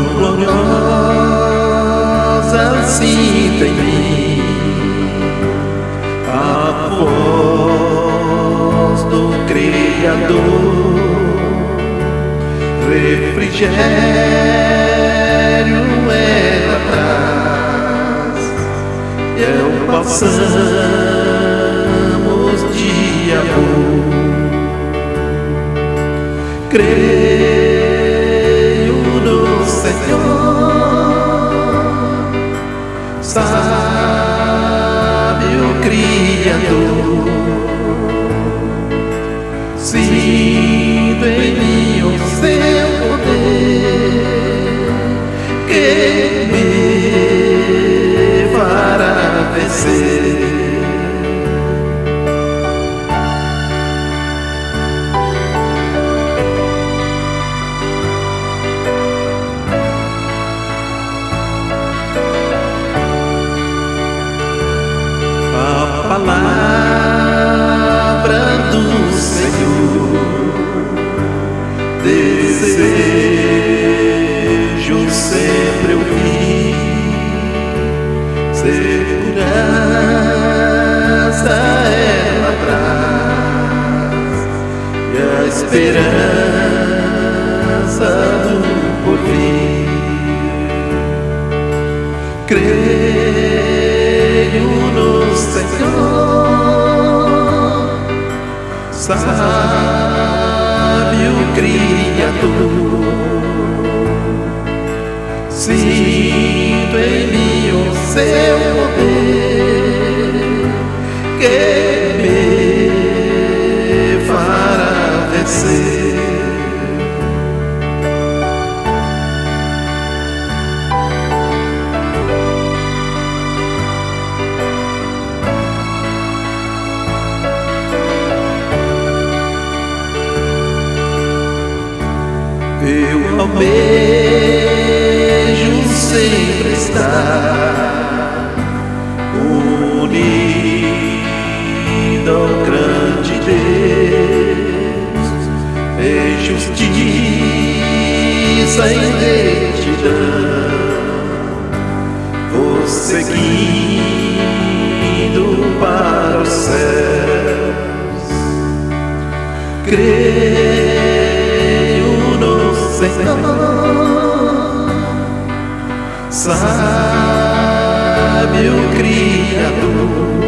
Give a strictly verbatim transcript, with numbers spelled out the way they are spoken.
gloriosa sinto em mim a voz do Criador, refrigério ela traz, e eu passamos de amor. Creio no Senhor, sábio Criador, sinto em mim o seu poder, que me fará vencer. Palavra do Senhor, desejo sempre ouvir, segurança ela traz, e a esperança do porvir. Creio no Senhor, sábio Criador, sinto em mim o seu poder, que me fará vencer. Eu almejo sempre estar unido ao grande Deus, em justiça e retidão, vou seguindo para os céus. Creio no Senhor, sábio Criador,